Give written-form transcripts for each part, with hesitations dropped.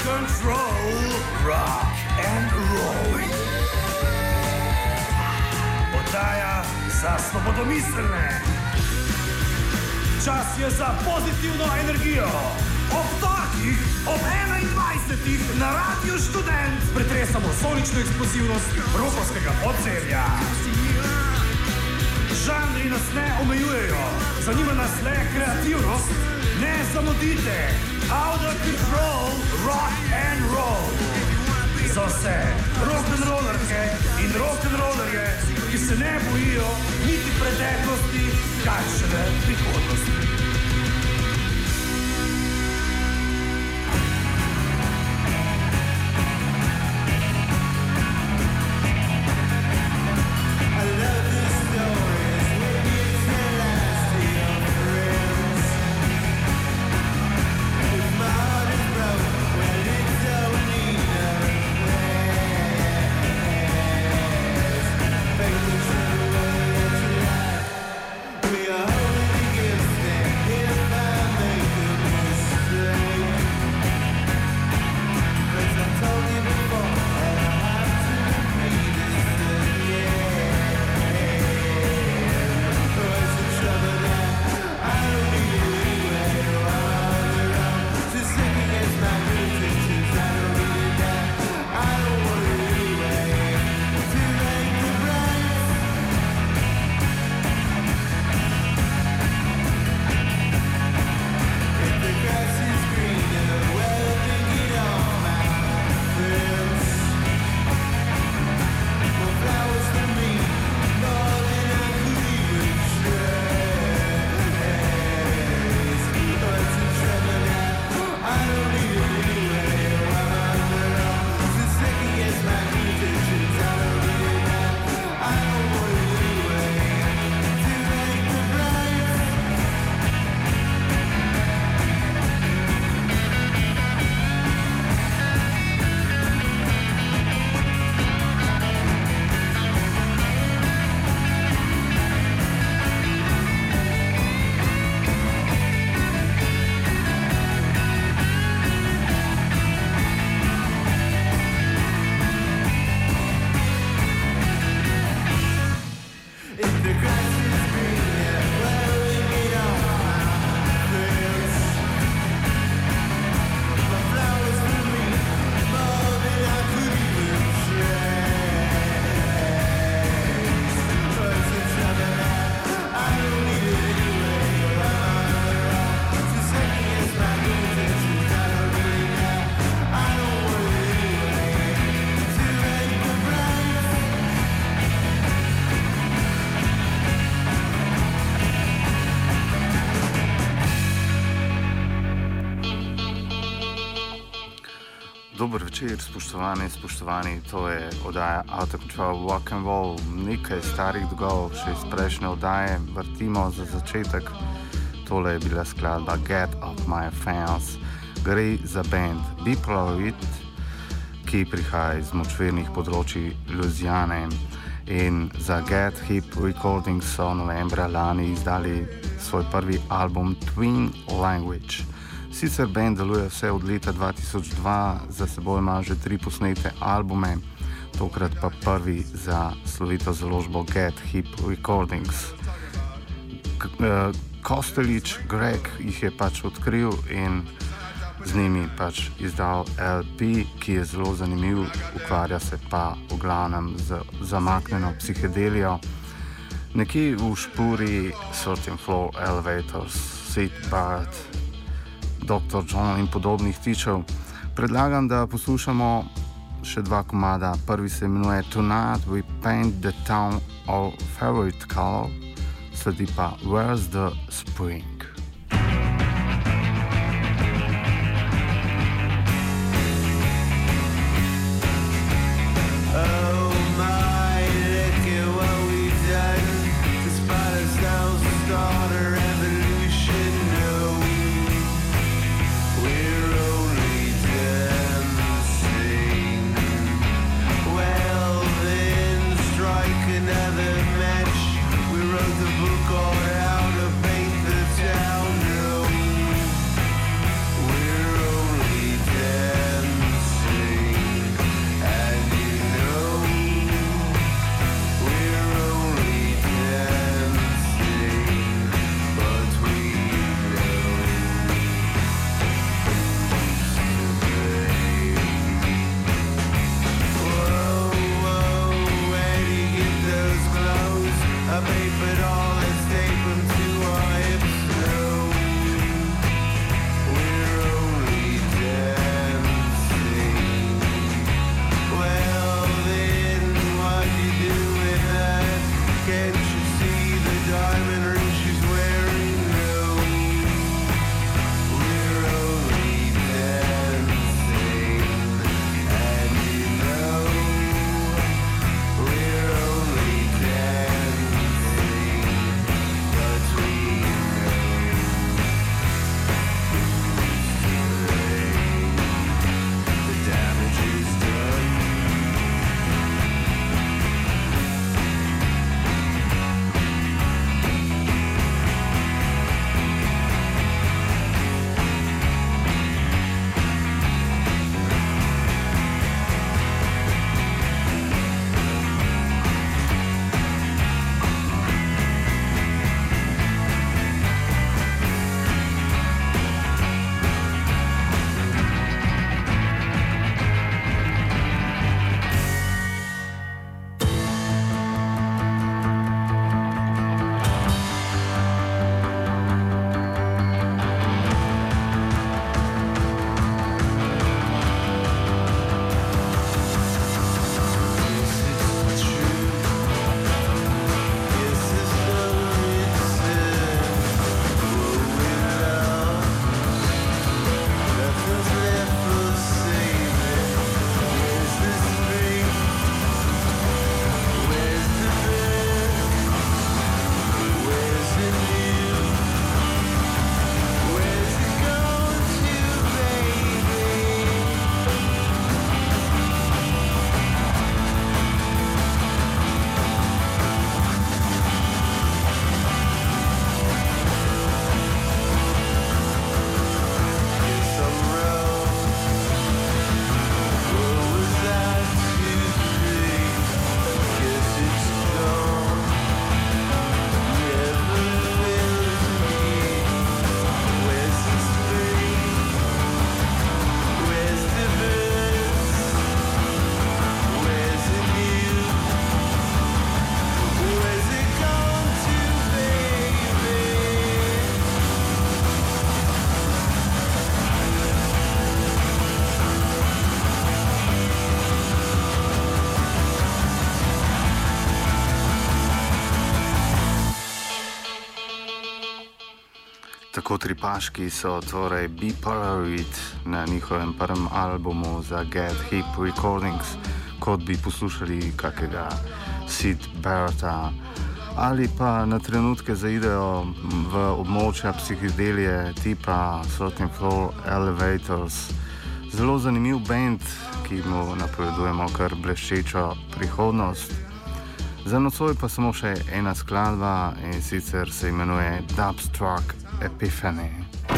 control, rock and roll. Oddaja za svobodomiselne. Čas je za pozitivno energijo. Ob torkih, ob 21. na Radiu Študent pretresamo solično eksplozivnost rokovskega podzemlja. Žanri nas ne omejujejo, zanima nas le kreativnost. Ne zamudite, out of control, rock and roll. Za vse rock'n'rollerke in rock'n'rollerje, ki se ne bojijo niti preteklosti, kaj šele prihodnosti. Dober večer, spoštovani, to je oddaja Out of Control Rock and Roll, nekaj starih dolgov še iz prejšnje oddaje, vrtimo za začetek. Tole je bila skladba Get Off My Fans, gre za band Bipolaroid, ki prihaja iz močvirnih področji Louisiane in za Get Hip Recordings so novembra lani izdali svoj prvi album Twin Language. Sicer band deluje vse od leta 2002, za seboj ima že 3 posnete albume, tokrat pa prvi za slovito založbo Get Hip Recordings. Kostelić Greg jih je pač odkril in z njimi pač izdal LP, ki je zelo zanimiv, ukvarja se pa v glavnem z zamaknjeno psihedelijo. Nekje v špuri Certain Floor Elevators, Sid Barrett, Dr. John in podobnih tičev. Predlagam, da poslušamo še 2 komada. Prvi se imenuje Tonight We Paint the Town Our Favorite Color, sledi pa Where's the Spring. Another match. We wrote the book all out to paint the town. Kotripaški so torej Be Paranoid na njihovem prvem albumu za Get Hip Recordings, kot bi poslušali kakega Sid Barretta, ali pa na trenutke zaidejo v območja psihedelije tipa 13th Floor Elevators. Zelo zanimiv band, ki mu napovedujemo kar bleščečo prihodnost. Za nocoj pa samo še ena skladba, in sicer se imenuje Dubstruck Epiphany.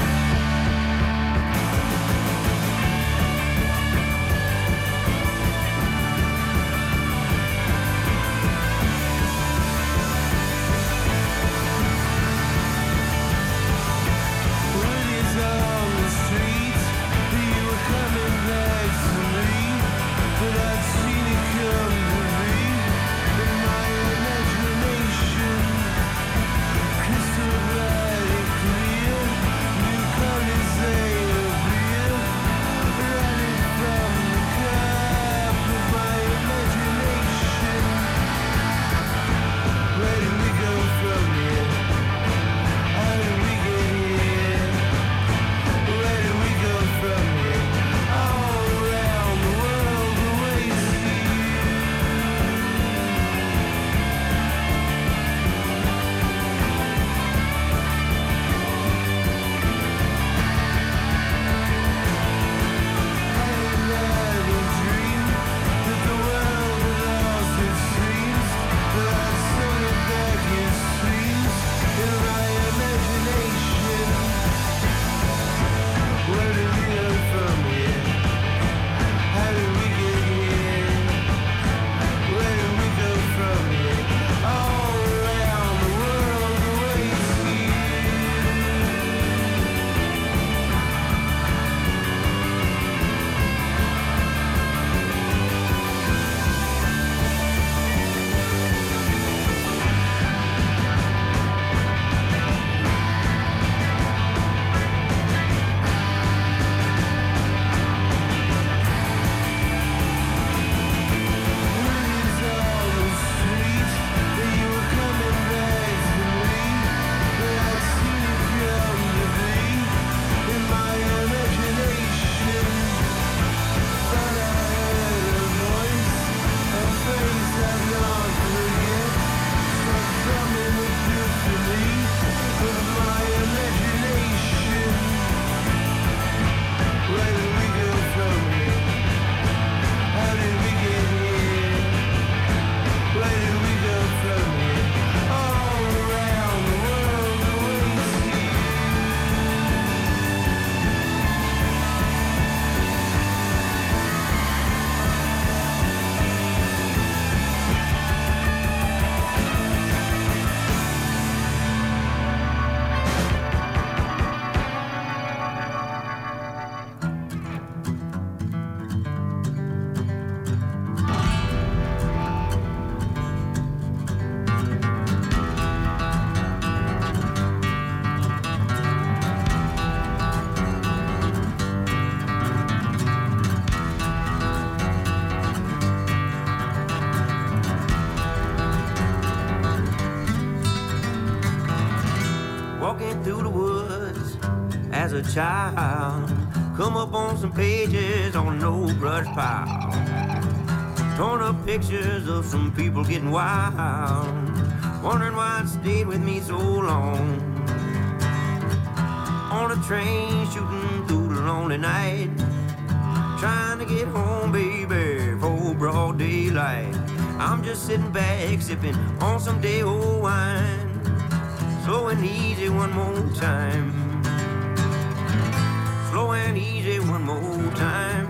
Through the woods as a child, come up on some pages on an old brush pile, torn up pictures of some people getting wild, wondering why it stayed with me so long. On a train shooting through the lonely night, trying to get home, baby, for broad daylight. I'm just sitting back sipping on some day old wine, slow and easy one more time. Slow and easy one more time.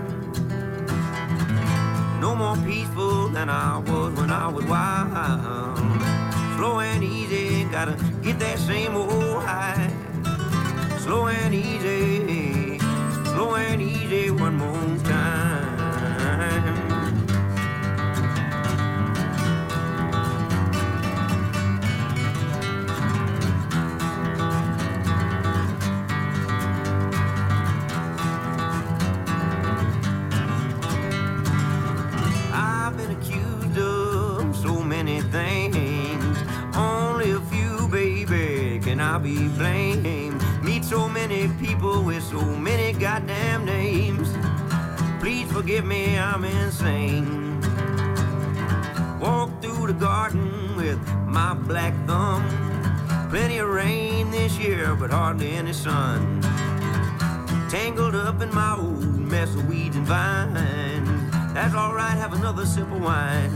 No more peaceful than I was when I was wild. Slow and easy, gotta get that same old high. Slow and easy one more time. Things, only a few, baby, can I be blamed? Meet so many people with so many goddamn names. Please forgive me, I'm insane. Walk through the garden with my black thumb. Plenty of rain this year, but hardly any sun. Tangled up in my old mess of weeds and vines. That's alright, have another sip of wine.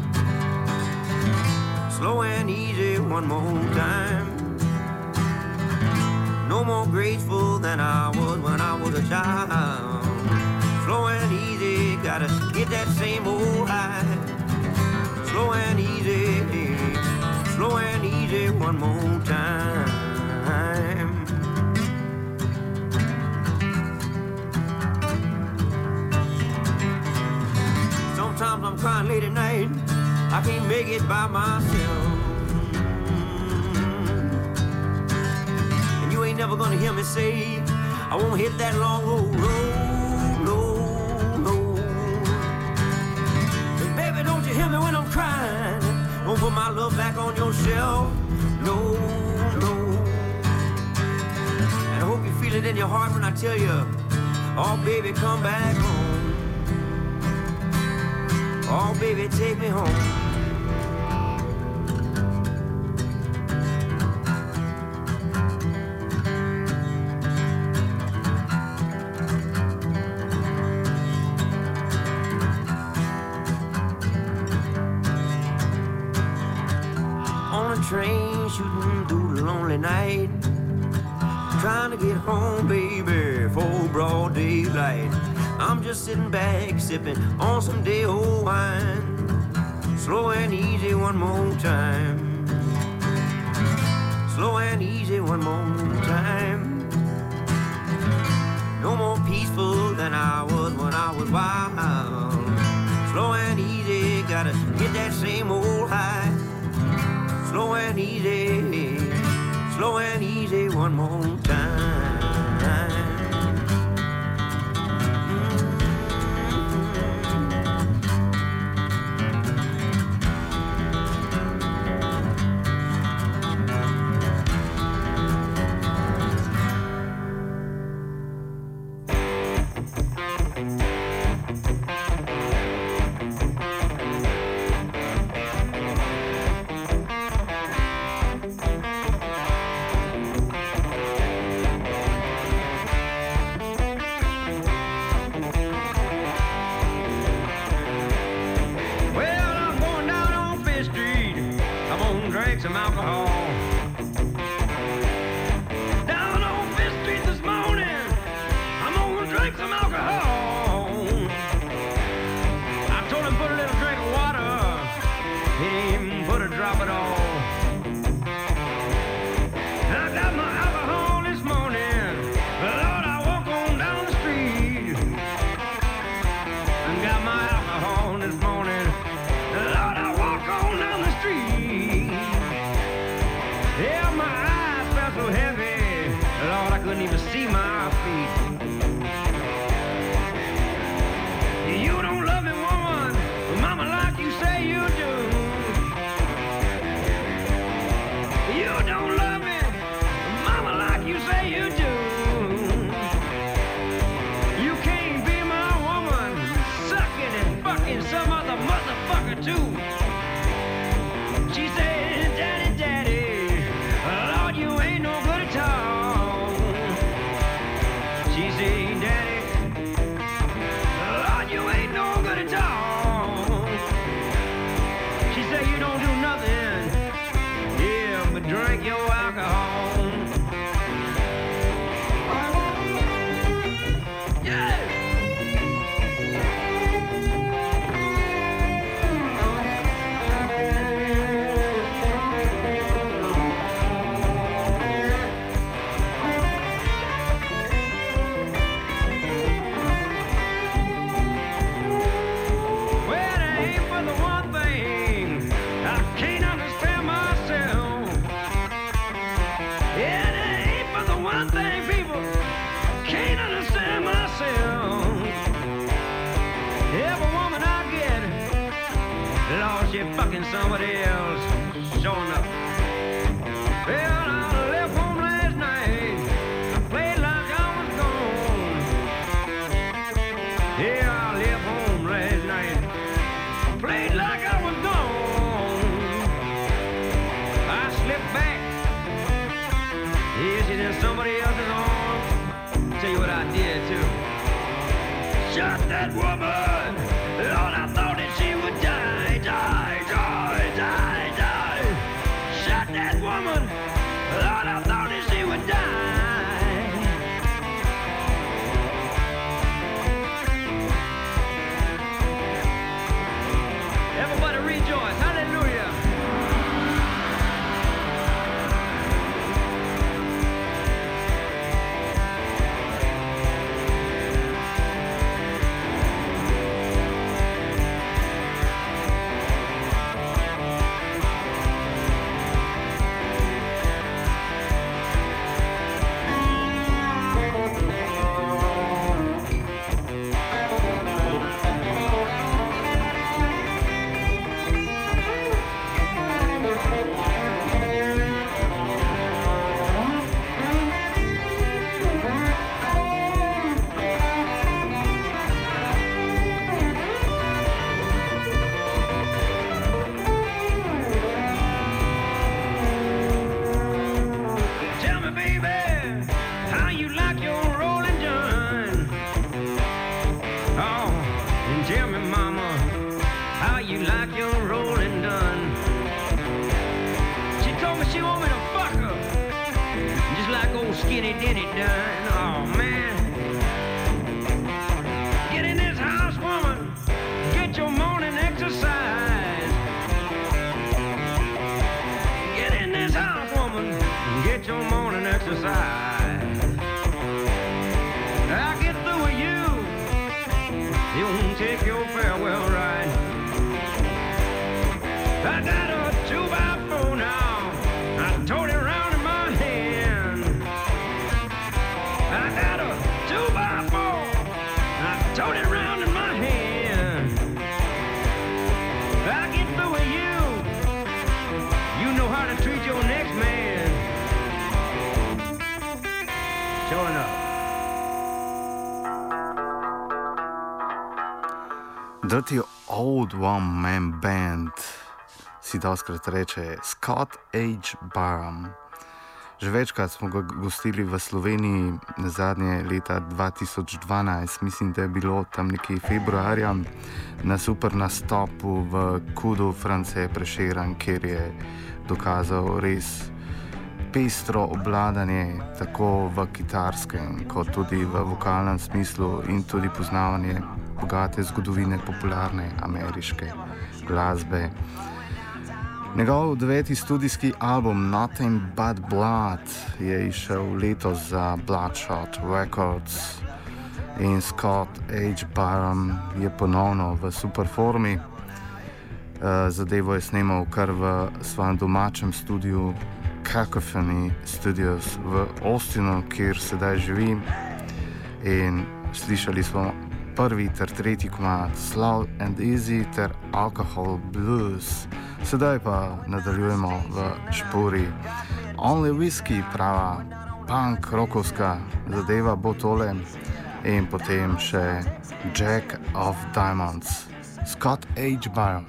Slow and easy one more time. No more graceful than I was when I was a child. Slow and easy, gotta get that same old high. Slow and easy, slow and easy one more time. Sometimes I'm crying late at night, I can't make it by myself. And you ain't never gonna hear me say I won't hit that long old road, no, no. But baby, don't you hear me when I'm crying? Don't put my love back on your shelf, no, no. And I hope you feel it in your heart when I tell you, oh baby, come back home. Oh, baby, take me home. On a train shooting through the lonely night, trying to get home, baby, for broad daylight. I'm just sitting back, sipping on some day old wine. Slow and easy one more time. Slow and easy one more time. No more peaceful than I was when I was wild. Slow and easy, gotta get that same old high. Slow and easy one more time. Some alcohol. Down on Fifth Street this morning, I'm gonna drink some alcohol. I told him put a little drink of water, he didn't even put a drop at all. I got my alcohol this morning, Lord, I walk on down the street. I got my alcohol this morning, Lord, I walk on down the street. Yeah, my eyes felt so heavy, Lord, I couldn't even see my feet. You don't love me, woman, mama, like you say you do. You don't love me, mama, like you say you do. You can't be my woman, sucking and fucking some other motherfucker too. She said, Daddy, Daddy, Lord, you ain't no good at all. She said, Daddy, Lord, you ain't no good at all. She said, you don't do nothing, yeah, but drink your alcohol. Yeah! Fucking somebody else showing up. Well, I left home last night. I played tell you what I did too. Shot that woman. Lord, I thought that she would die, die, die, die, die. Shot that woman. Lord, I thought that she would die. Everybody rejoice. Hallelujah. Tell me, baby, how you like your rolling done? Oh, and tell me, mama, how you like your rolling done? She told me she want me to fuck her, just like old Skinny Denny done. Oh, man. Get in this house, woman, get your morning exercise. Get in this house, woman, get your morning exercise. I'll get through with you. You won't take your farewell ride. I got a 2x4 now. I tote it around in my hand. I got a 2x4. I tote it around in my hand. I'll get through with you. You know how to treat your next man. Sure enough. Dirty Old One Man Band si doskrat reče Scott H. Barham. Že večkrat smo ga gostili v Sloveniji, na zadnje leta 2012, mislim, da je bilo tam nekje februarja, na super nastopu v Kudu France Prešeren, kjer je dokazal res pestro obladanje tako v kitarskem kot tudi v vokalnem smislu in tudi poznavanje bogate zgodovine popularne ameriške glasbe. Njegov 9. studijski album Nothing But Blood je izšel letos za Bloodshot Records in Scott H. Barham je ponovno v super formi. Zadevo je snemal kar v svojem domačem studiu Cacophony Studios v Austinu, kjer sedaj živi, in slišali smo prvi ter tretji komad Slow and Easy ter Alcohol Blues. Sedaj pa nadaljujemo v špori Only Whiskey, prava punk rockovska zadeva bo tole, in potem še Jack of Diamonds, Scott H. Barham.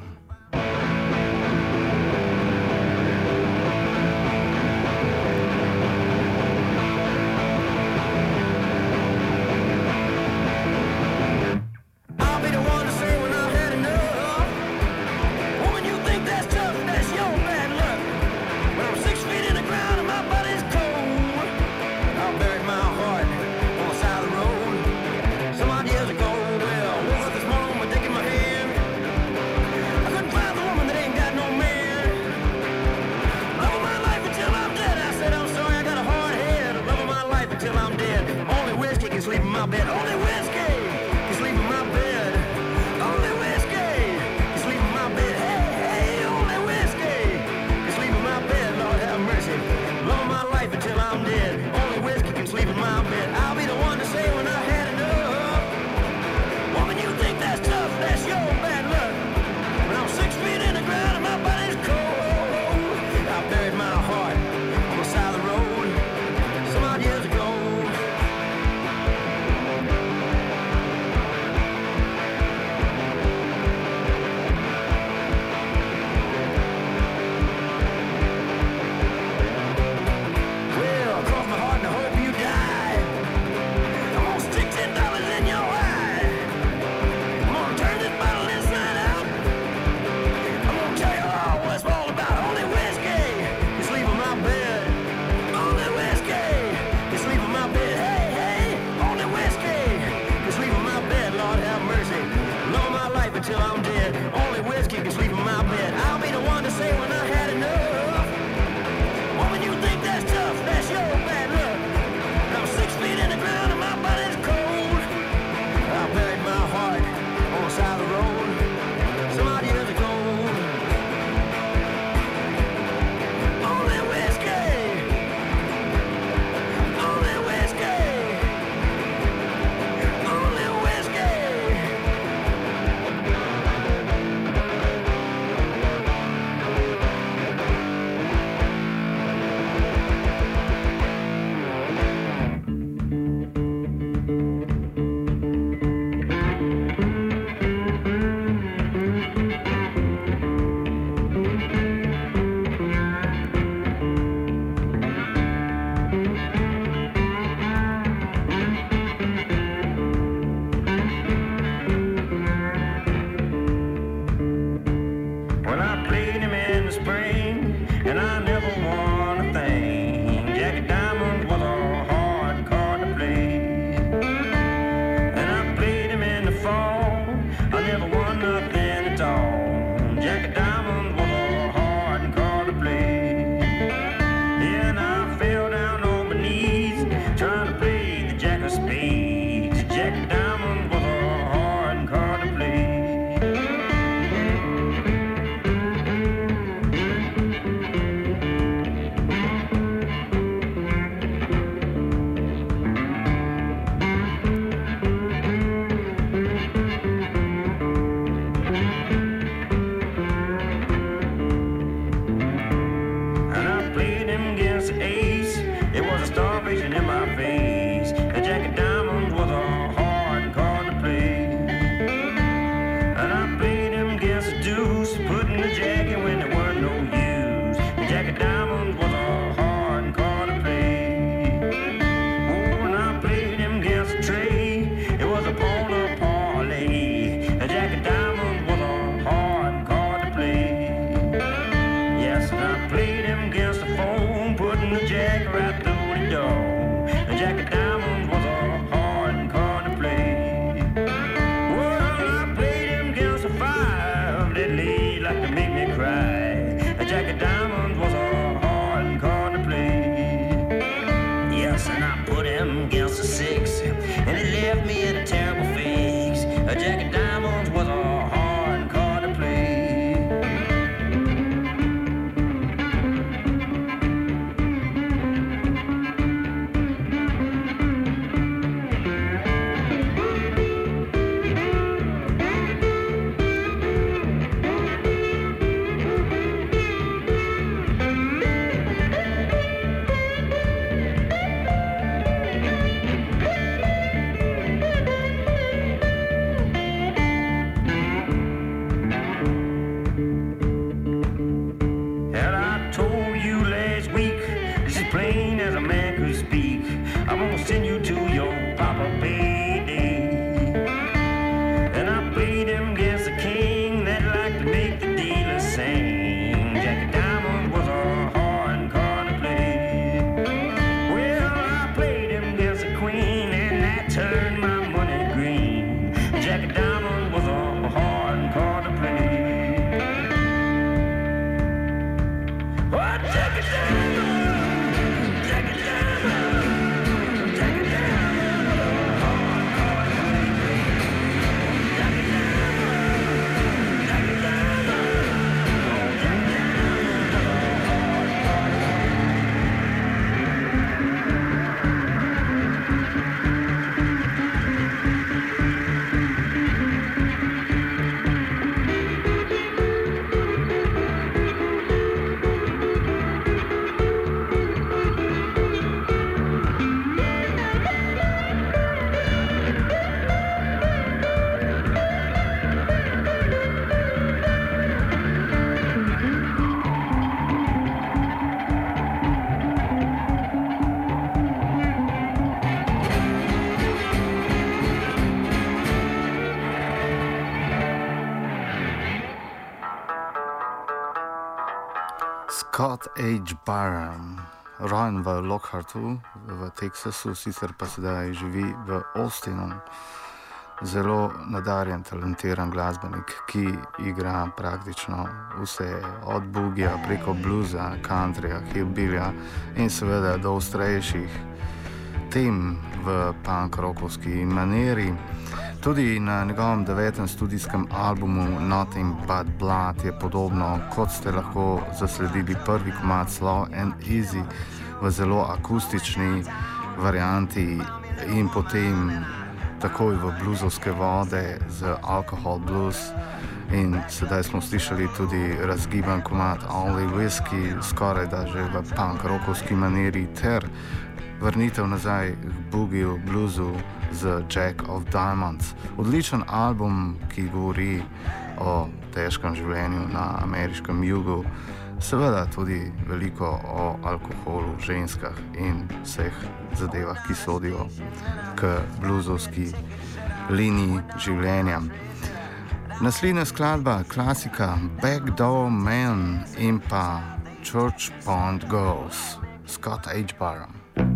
Scott H. Barham, rojen v Lockhartu v Teksasu, sicer pa sedaj živi v Austinu. Zelo nadarjen, talentiran glasbenik, ki igra praktično vse, od boogija preko bluza, countryja, hillbillja in seveda do ostrejših tem v punk-rockovski maniri. Tudi na njegovem 9. studijskem albumu Nothing But Blood je podobno, kot ste lahko zasledili prvi komad Slow and Easy v zelo akustični varianti in potem takoj v bluzovske vode z Alcohol Blues. In sedaj smo slišali tudi razgiban komad Only Whiskey, skoraj da že v punk-rockovski maniri, ter vrnitev nazaj k boogiju, bluzu z Jack of Diamonds. Odličen album, ki govori o težkem življenju na ameriškem jugu, seveda tudi veliko o alkoholu, ženskah in vseh zadevah, ki sodijo k bluzovski liniji življenja. Naslednja skladba, klasika Backdoor Man in pa Church Pond Girls, Scott H. Barham.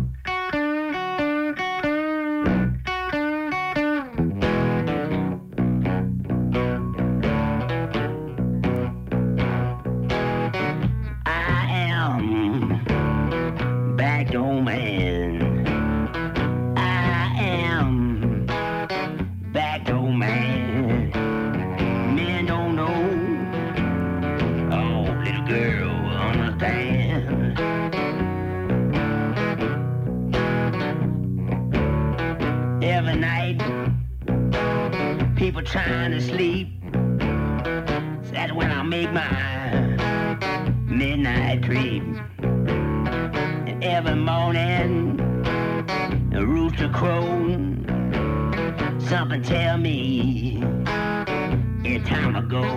Trying to sleep, so that's when I make my midnight creep. And every morning a rooster crows, something tell me it's time to go.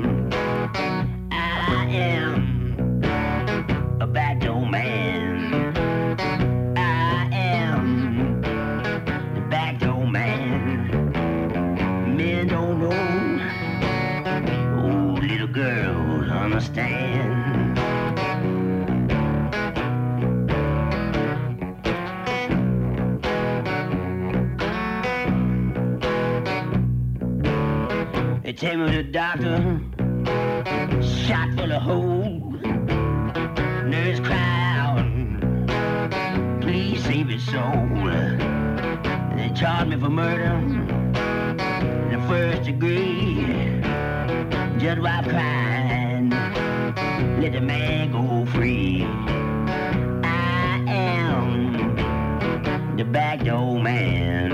I am a backdoor man. I am the backdoor man. Men don't know, oh, little girls understand. They take me to the doctor, shot full of holes. Nurse cry out, please save his soul. And they charge me for murder, first degree. Just while crying, let the man go free. I am the backdoor man.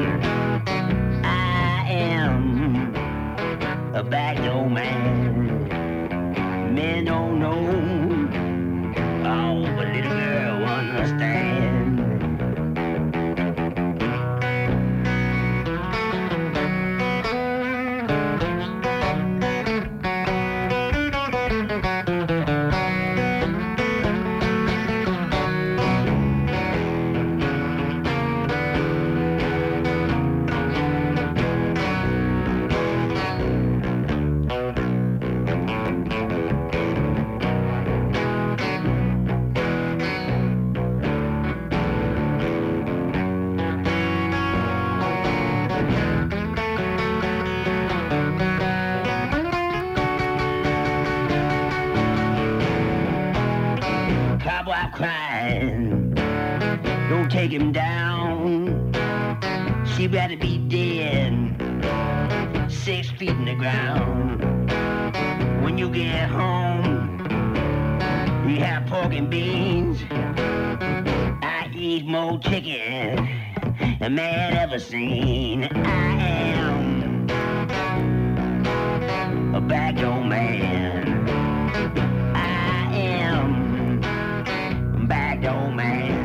I am a backdoor man. Men don't know, oh, but little girl understand. Take him down, she better be dead, 6 feet in the ground. When you get home, you have pork and beans. I eat more chicken than man ever seen. I am a backdoor man. I am a backdoor man.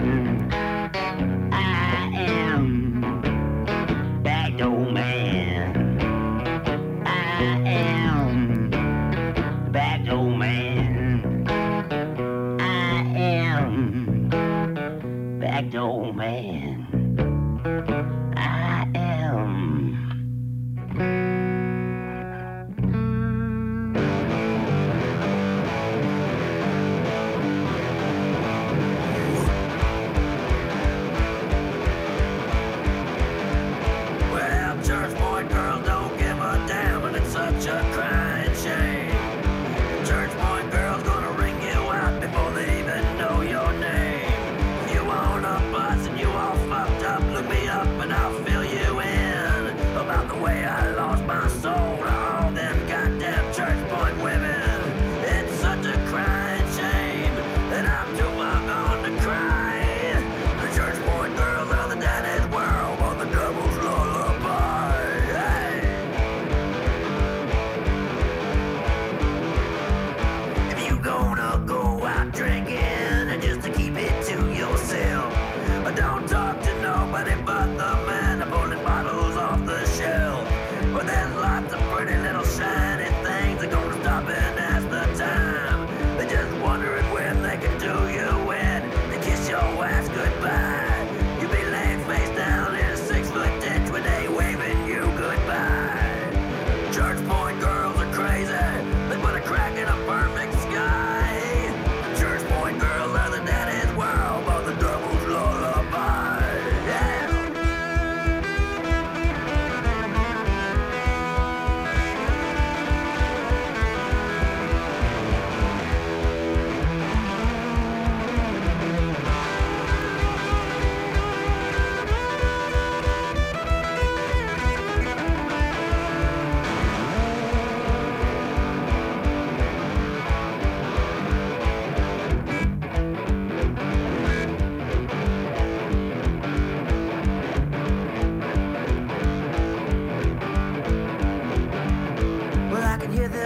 Backdoor man. I am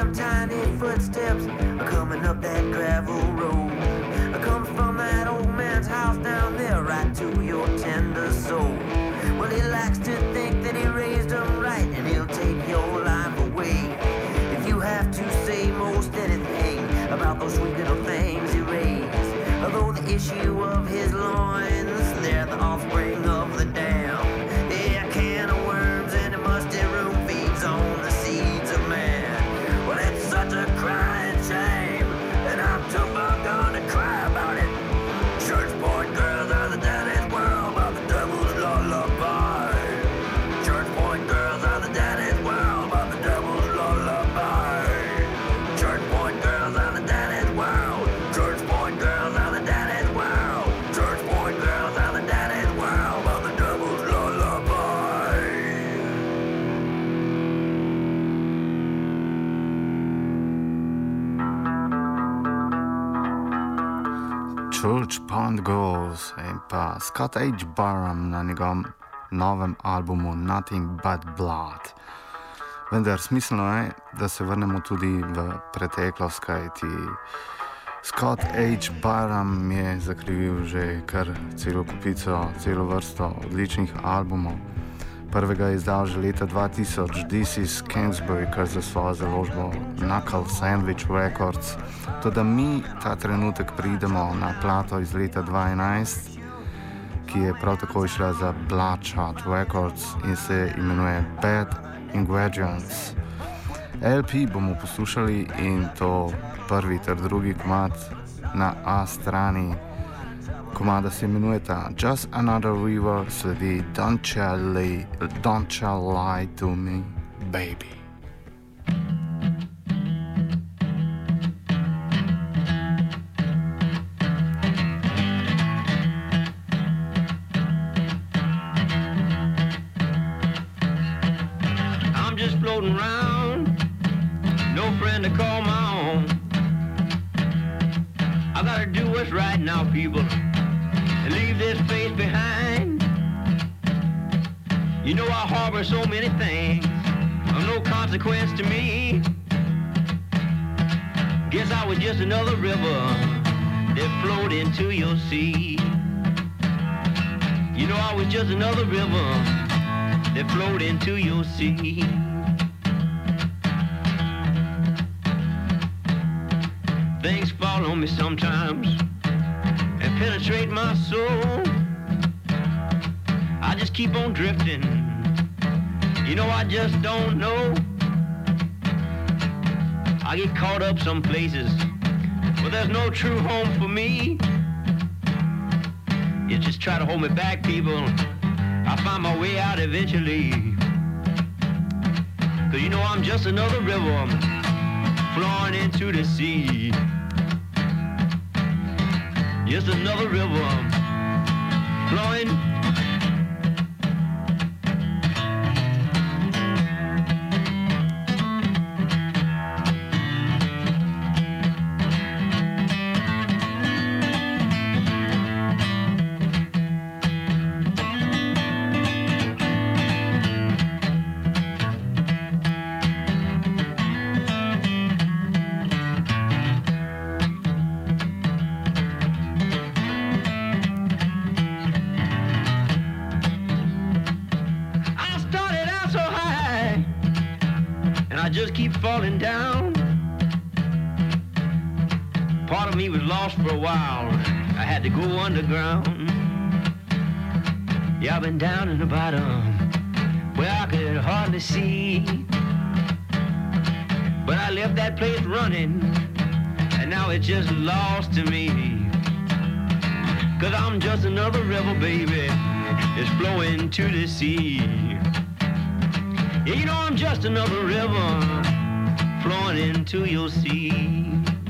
them tiny footsteps coming up that gravel road. Comes from that old man's house down there right to your tender soul. Well, he likes to think that he raised them right, and he'll take your life away if you have to say most anything about those sweet little things he raised. Although the issue of his loins, they're the offspring of the dam. Yeah, a can of worms and a musty room feeds on the seeds of man. Well, it's such a crying shame, and I'm too far gone to cry about it. Church boy girls are the daddy's world, but the devil's lullaby. Church boy girls are the daddy's world, but the devil's lullaby. Church boy girls are the daddy's world. Church boy girls are the daddy's world. Church boy girls are the daddy's world, but the devil's lullaby. Church Pond Girls in pa Scott H. Barham na njegovem novem albumu Nothing But Blood. Vendar smiselno je, da se vrnemo tudi v preteklost, kajti Scott H. Barham je zakrivil že kar celo vrsto odličnih albumov. Prvega je izdal že leta 2000, This is Kingsbury, kar za svojo založbo Knuckle Sandwich Records. Toda mi ta trenutek pridemo na plato iz leta 2011, ki je prav tako išla za Bloodshot Records in se imenuje Bad Ingredients. LP bomo poslušali in to prvi ter drugi komad na A strani. Komada se imenujeta Just Another River, sledi Don't You Lie to Me, Baby. I'm just floating around, no friend to call my own. I gotta do what's right now, people, and leave this place behind. You know I harbor so many things of no consequence to me. Guess I was just another river that flowed into your sea. You know I was just another river that flowed into your sea. Things fall on me sometimes and penetrate my soul. I just keep on drifting. You know I just don't know. I get caught up some places where there's no true home for me. You just try to hold me back, people. I'll find my way out eventually. 'Cause you know I'm just another river flowing into the sea. Just another river flowing. Falling down. Part of me was lost for a while. I had to go underground. Yeah, I've been down in the bottom where I could hardly see. But I left that place running, and now it's just lost to me. 'Cause I'm just another river, baby, it's flowing to the sea. Yeah, you know I'm just another river flowing into your sea.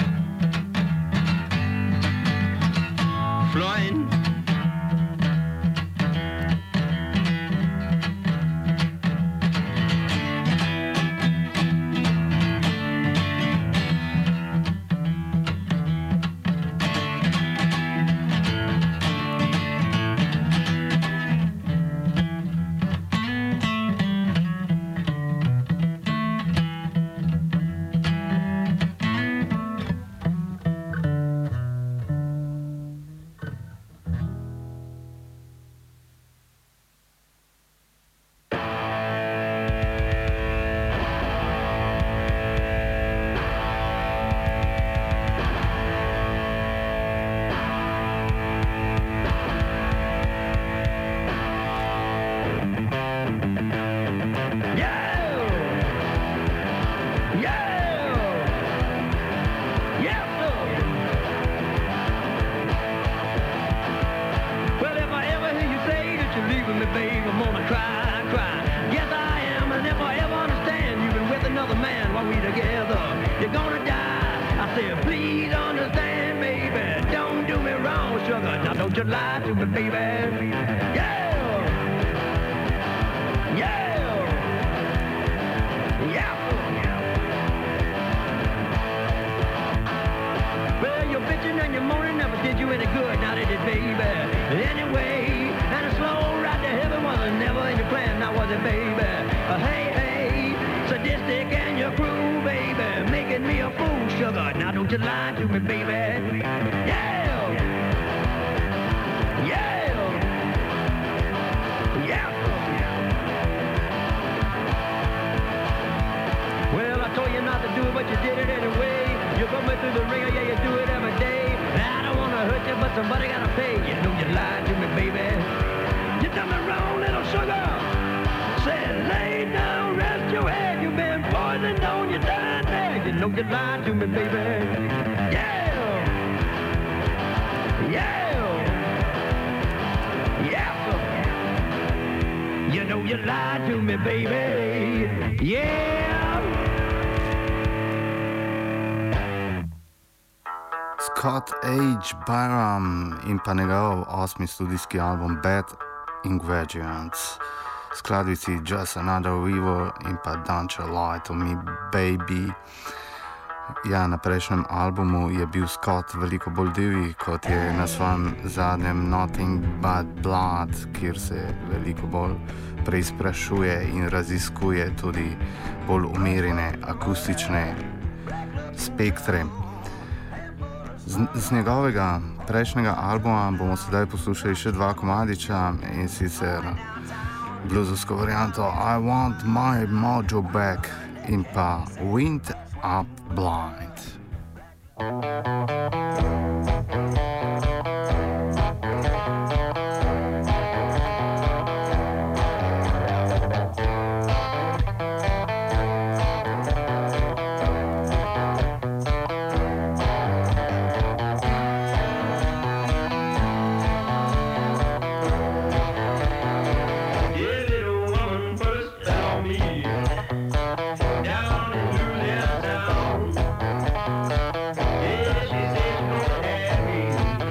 Flowing. you're gonna die. I said, please understand, baby, don't do me wrong, sugar. Now don't you lie to me, baby. Yeah! Yeah! Yeah! Well, your bitching and your moaning never did you any good, now did it, baby? Anyway, and a slow ride to heaven was never in your plan, now was it, baby? Hey, hey, sadistic and your crew, baby, making me a fool, sugar. Now don't you lie to me, baby. Yeah! Yeah! Yeah! Well, I told you not to do it, but you did it anyway. You put me through the ringer, yeah, you do it every day. I don't want to hurt you, but somebody gotta pay. You know you lied to me, baby. You done me wrong, little sugar. Said, lay down, rest your head. You've been poisoned on your dying bed. You know you lied to me, baby. Yeah! Yeah! Yeah! You know you lied to me, baby. Yeah! Scott H. Byram in pa njegov 8. studijski album Bad Ingredients. Skladbici Just Another River in pa Don't You Lie to Me Baby. Ja, na prejšnjem albumu je bil Scott veliko bolj divji, kot je na svojem zadnjem Nothing But Blood, kjer se veliko bolj preizprašuje in raziskuje tudi bolj umirjene akustične spektre. Z njegovega prejšnjega albuma bomo sedaj poslušali še 2 komadiča, in sicer bluzovsko varianto I Want My Mojo Back in pa Wind Up Blind. Down in Louisiana town. Yeah, she said she's gonna have me.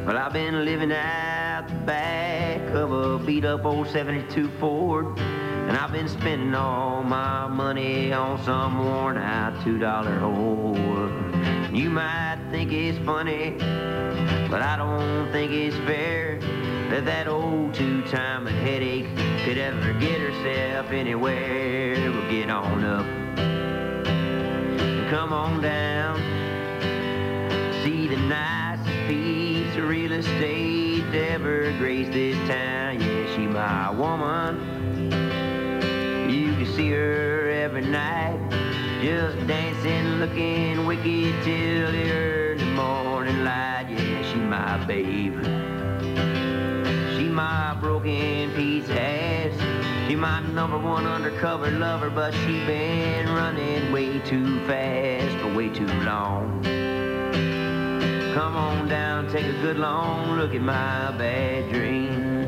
Well, I've been living out the back of a beat-up old 72 Ford, and I've been spending all my money on some worn-out $2 whore. You might think it's funny, but I don't think it's fair that old two-timing headache could ever get herself anywhere. Well, get on up and come on down, see the nicest piece of real estate to ever grace this town. Yeah, she my woman. You can see her every night, just dancing, looking wicked till the early morning light. Yeah, she my babe. She my broken piece of ass. She my #1 undercover lover, but she been running way too fast for way too long. Come on down, take a good long look at my bad dream.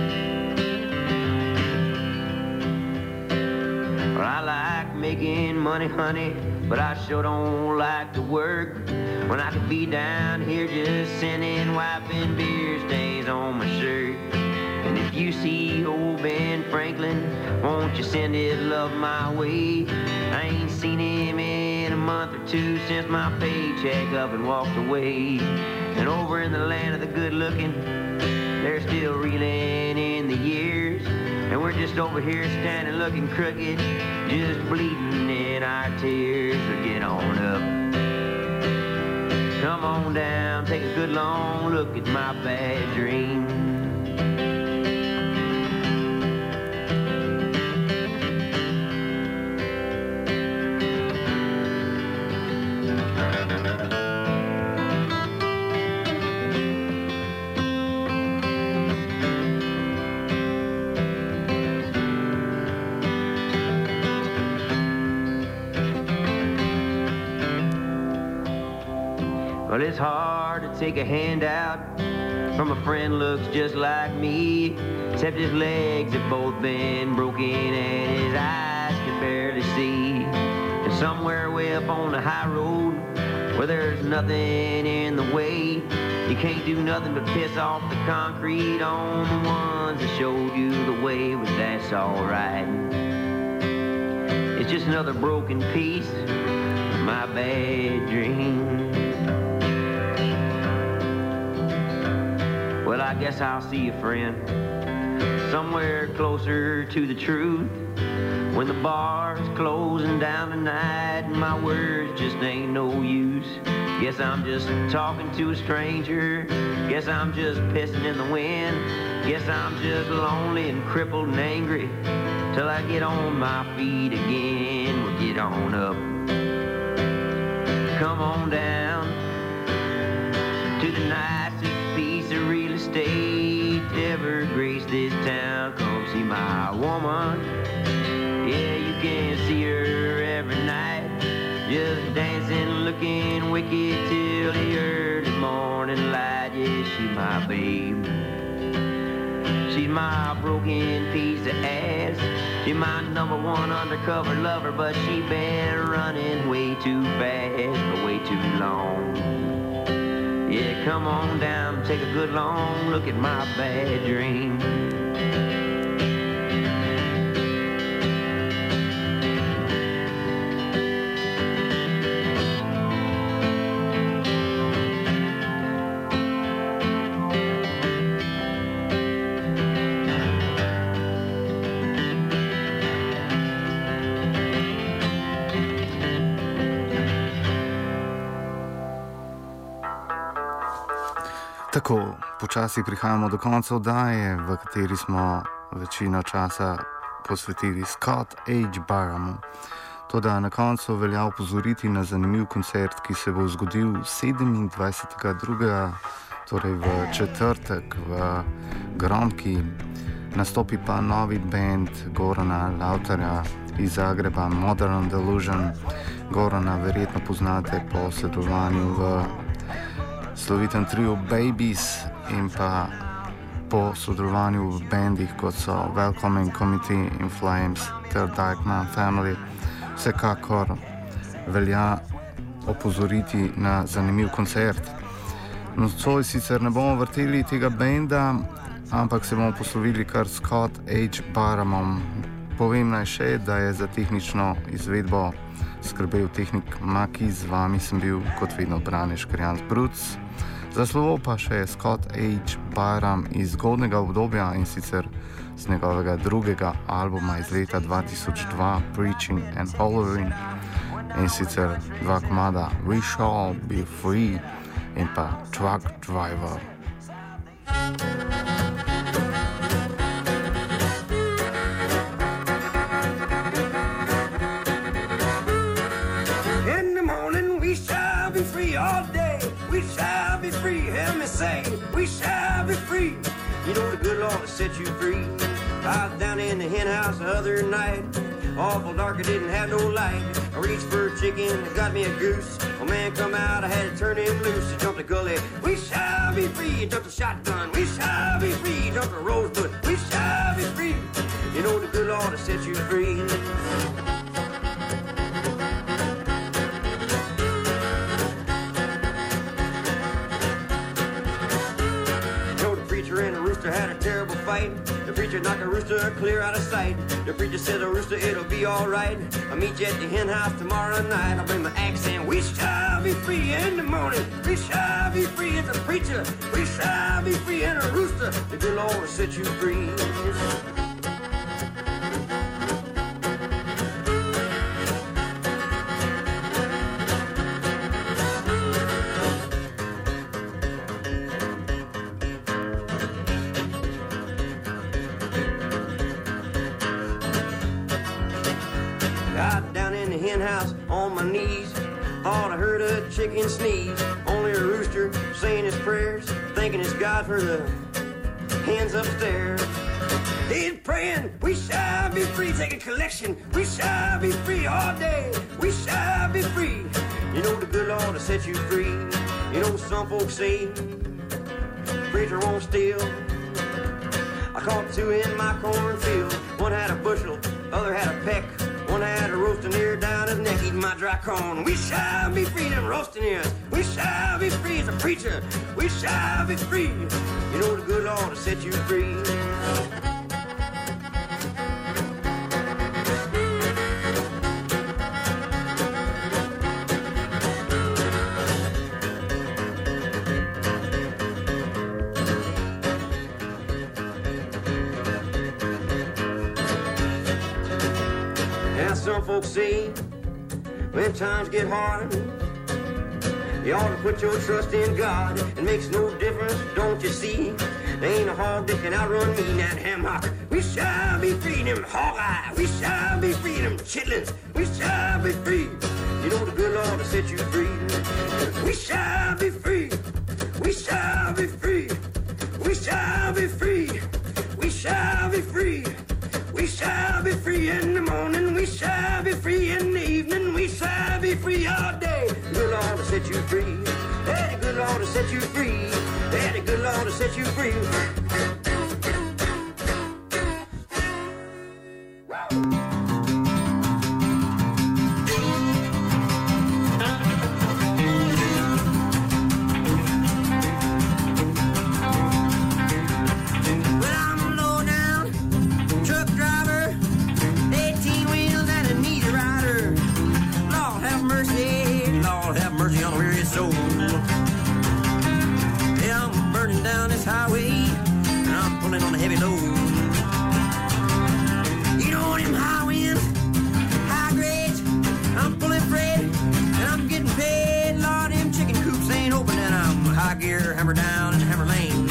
Well, I like making money, honey, but I sure don't like to work when I could be down here just sitting, wiping beer stains on my shirt. And if you see old Ben Franklin, won't you send his love my way? I ain't seen him in a month or two since my paycheck up and walked away. And over in the land of the good-looking, they're still reeling in the years, and we're just over here standing looking crooked, just bleeding in our tears. So get on up, come on down, take a good long look at my bad dream. Well, it's hard to take a handout from a friend looks just like me, except his legs have both been broken and his eyes can barely see. And somewhere way up on the high road where there's nothing in the way, you can't do nothing but piss off the concrete on the ones that showed you the way. But that's alright, it's just another broken piece of my bad dream. Well, I guess I'll see you, friend, somewhere closer to the truth, when the bar's closing down tonight and my words just ain't no use. Guess I'm just talking to a stranger, guess I'm just pissing in the wind, guess I'm just lonely and crippled and angry till I get on my feet again. Well, get on up, come on down to the nicest piece of real estate to ever grace this town. Come see my woman. Yeah, you can see her every night, just dancing, looking wicked till the early morning light. Yeah, she my babe. She's my broken piece of ass. She's my #1 undercover lover, but she been running way too fast for way too long. Yeah, come on down, take a good long look at my bad dream. Tako, počasi prihajamo do konca oddaje, v kateri smo večino časa posvetili Scott H. Barhamu. Toda na koncu velja opozoriti na zanimiv koncert, ki se bo zgodil 27.2., torej v četrtek v Gromki. Nastopi pa novi band Gorana Lauterja iz Zagreba, Modern Delusion. Gorana verjetno poznate po sodelovanju v slovitem triu Babies in pa po sodelovanju v bendih kot so Welcoming Committee, In Flames ter Dykeman Family. Vsekakor velja opozoriti na zanimiv koncert. Nocoj sicer ne bomo vrteli tega benda, ampak se bomo poslovili kar s Scott H. Barhamom. Povem naj še, da je za tehnično izvedbo skrbel tehnik Maki, z vami sem bil kot vedno Brane Škrjanc Bruc. Za slovo pa še Scott H. Barham iz zgodnega obdobja in sicer z njegovega drugega albuma iz leta 2002 Preaching and Hollering in sicer dva komada We Shall Be Free in pa Truck Driver. In the morning we shall be free all day. We shall be free, hear me say, we shall be free. You know the good Lord will set you free. I was down in the hen house the other night. Awful dark, I didn't have no light. I reached for a chicken, I got me a goose. A man come out, I had to turn him loose. He jumped a gully, we shall be free. He jumped a shotgun, we shall be free. He jumped a rosebud, we shall be free. You know the good Lord will set you free. And the rooster had a terrible fight. The preacher knocked the rooster clear out of sight. The preacher said, the rooster, it'll be alright. I'll meet you at the hen house tomorrow night. I'll bring my axe and we shall be free in the morning. We shall be free. It's a preacher. We shall be free in a rooster. The good Lord will set you free. House on my knees, thought I heard a chicken sneeze. Only a rooster saying his prayers, thanking his God for the hens upstairs. He's praying, we shall be free, take a collection, we shall be free all day, we shall be free. You know the good Lord will set you free. You know some folks say, preacher won't steal. I caught two in my cornfield, one had a bushel, other had a peck. One had a roasting ear down his neck, eating my dry corn. We shall be free, them roasting ears. We shall be free as a preacher. We shall be free. You know the good Lord will set you free. Some folks say when times get hard, you ought to put your trust in God. It makes no difference, don't you see? There ain't a hog that can outrun me, that hammock. We shall be free, them hog-eye. We shall be free, them chitlins. We shall be free. You know the good Lord will set you free. We shall be free. We shall be free. We shall be free. We shall be free. We shall be free in the morning, we shall be free in the evening, we shall be free all day. Good Lord will set you free. Hey, the good Lord will set you free. Hey, the good Lord will set you free. Hammer down in Hammer Lane.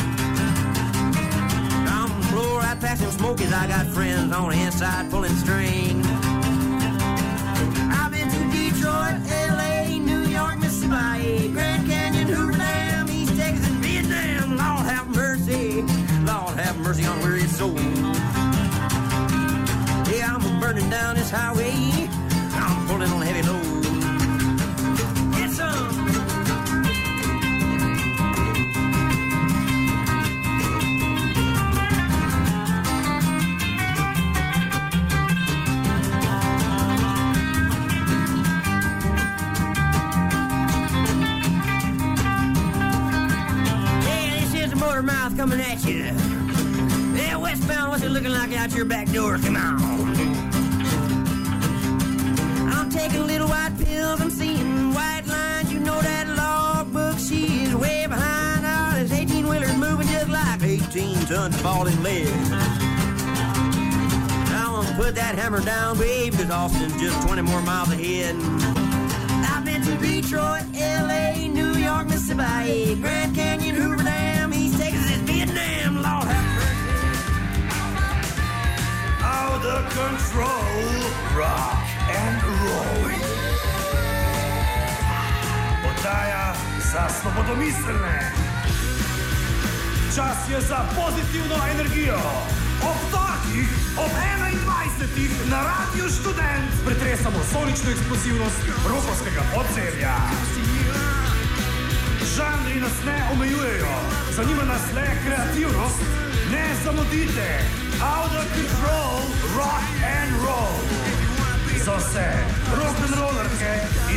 Down the floor right past them Smokies, I got friends on the inside pulling string. I've been to Detroit, LA, New York, Mississippi, Grand Canyon, Hoover Dam, East Texas, and Vietnam. Lord have mercy, Lord have mercy on weary soul. Yeah, I'm burning down this highway, I'm pulling on a heavy load. It's motor mouth coming at you. Yeah, westbound, what's it looking like out your back door? Come on. I'm taking little white pills, I'm seeing white lines. You know that logbook, she is way behind. All this 18-wheeler's moving just like 18-ton falling lead. I want to put that hammer down, babe, because Austin's just 20 more miles ahead. I've been to Detroit, L.A., New York, Mississippi, Grand Canyon, Hoover Dam, East Texas, Vietnam, Lord have mercy. Out of control, rock and roll. Oddaja za slobodomiselne. Čas je za pozitivno energijo. Ob torkih, ob 21. na Radiu Študent pretresamo sonično eksplozivnost rokovskega podzemlja. Žanri nas ne omejujejo, zanima nas le kreativnost. Ne zamudite, Out of Control, rock and roll. Za vse rock'n'rollerke in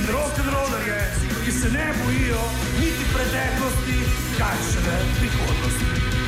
rock'n'rollerje, ki se ne bojijo niti preteklosti, kaj šele prihodnosti.